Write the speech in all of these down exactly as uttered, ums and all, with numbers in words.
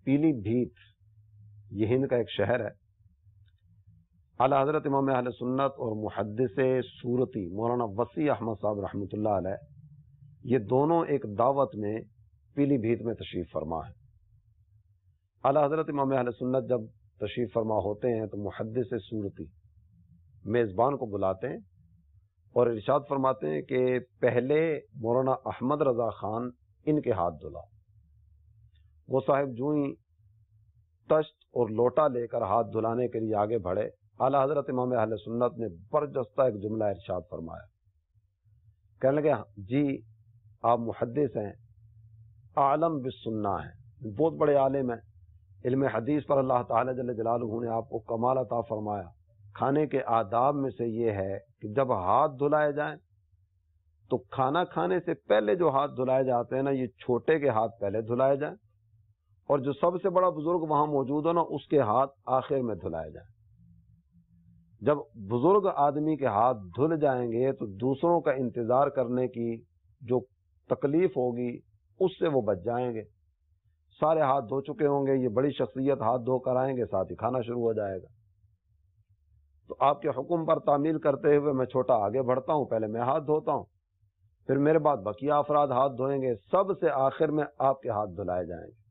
پیلی بھیت یہ ہند کا ایک شہر ہے. اعلیٰ حضرت امام اہل سنت اور محدث سورتی مولانا وسیع احمد صاحب رحمۃ اللہ علیہ یہ دونوں ایک دعوت میں پیلی بھیت میں تشریف فرما ہے. اعلیٰ حضرت امام اہل سنت جب تشریف فرما ہوتے ہیں تو محدث سورتی میزبان کو بلاتے ہیں اور ارشاد فرماتے ہیں کہ پہلے مولانا احمد رضا خان ان کے ہاتھ دھلا. وہ صاحب جو ہی تشت اور لوٹا لے کر ہاتھ دھلانے کے لیے آگے بڑھے، اعلیٰ حضرت امام اہل سنت نے برجستہ ایک جملہ ارشاد فرمایا. کہنے لگے جی آپ محدث ہیں، عالم بالسنہ ہیں، بہت بڑے عالم ہیں، علم حدیث پر اللہ تعالی جل جلالہ نے آپ کو کمال عطا فرمایا. کھانے کے آداب میں سے یہ ہے کہ جب ہاتھ دھلائے جائیں تو کھانا کھانے سے پہلے جو ہاتھ دھلائے جاتے ہیں نا، یہ چھوٹے کے ہاتھ پہلے دھلائے جائیں اور جو سب سے بڑا بزرگ وہاں موجود ہو نا اس کے ہاتھ آخر میں دھلائے جائیں. جب بزرگ آدمی کے ہاتھ دھل جائیں گے تو دوسروں کا انتظار کرنے کی جو تکلیف ہوگی اس سے وہ بچ جائیں گے. سارے ہاتھ دھو چکے ہوں گے، یہ بڑی شخصیت ہاتھ دھو کر آئیں گے، ساتھ ہی کھانا شروع ہو جائے گا. تو آپ کے حکم پر تعمیل کرتے ہوئے میں چھوٹا آگے بڑھتا ہوں، پہلے میں ہاتھ دھوتا ہوں، پھر میرے بعد بقیہ افراد ہاتھ دھوئیں گے، سب سے آخر میں آپ کے ہاتھ دھلائے جائیں گے.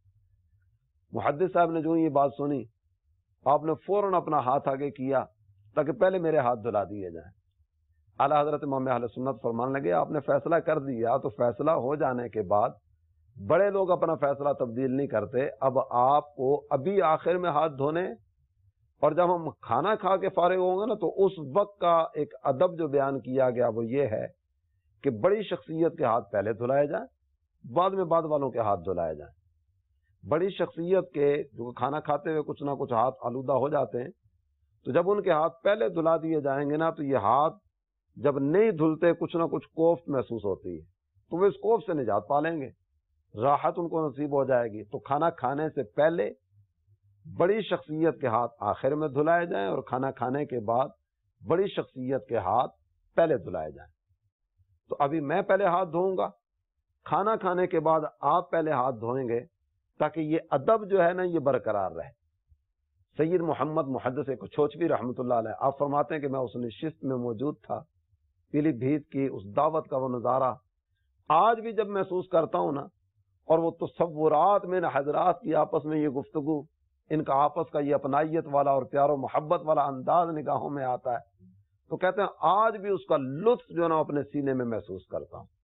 محدث صاحب نے جو یہ بات سنی، آپ نے فوراً اپنا ہاتھ آگے کیا تاکہ پہلے میرے ہاتھ دھلا دیے جائیں. اعلیٰ حضرت امام اہل سنت فرمانے لگے آپ نے فیصلہ کر دیا تو فیصلہ ہو جانے کے بعد بڑے لوگ اپنا فیصلہ تبدیل نہیں کرتے، اب آپ کو ابھی آخر میں ہاتھ دھونے اور جب ہم کھانا کھا کے فارغ ہوں گے نا تو اس وقت کا ایک ادب جو بیان کیا گیا وہ یہ ہے کہ بڑی شخصیت کے ہاتھ پہلے دھلائے جائیں، بعد میں بعد والوں کے ہاتھ دھلائے جائیں. بڑی شخصیت کے جو کھانا کھاتے ہوئے کچھ نہ کچھ ہاتھ آلودہ ہو جاتے ہیں تو جب ان کے ہاتھ پہلے دھلا دیے جائیں گے نا تو یہ ہاتھ جب نہیں دھلتے کچھ نہ کچھ کوفت محسوس ہوتی ہے تو وہ اس کوفت سے نجات پا لیں گے، راحت ان کو نصیب ہو جائے گی. تو کھانا کھانے سے پہلے بڑی شخصیت کے ہاتھ آخر میں دھلائے جائیں اور کھانا کھانے کے بعد بڑی شخصیت کے ہاتھ پہلے دھلائے جائیں. تو ابھی میں پہلے ہاتھ دھوؤں گا، کھانا کھانے کے بعد آپ پہلے ہاتھ دھوئیں گے تاکہ یہ ادب جو ہے نا یہ برقرار رہے. سید محمد محدث کچھوچوی رحمۃ اللہ علیہ آپ فرماتے ہیں کہ میں اس نشست میں موجود تھا، پیلی بھیت کی اس دعوت کا وہ نظارہ آج بھی جب محسوس کرتا ہوں نا، اور وہ تصورات میں نا حضرات کی آپس میں یہ گفتگو، ان کا آپس کا یہ اپنائیت والا اور پیار و محبت والا انداز نگاہوں میں آتا ہے تو کہتے ہیں آج بھی اس کا لطف جو ہے نا اپنے سینے میں محسوس کرتا ہوں.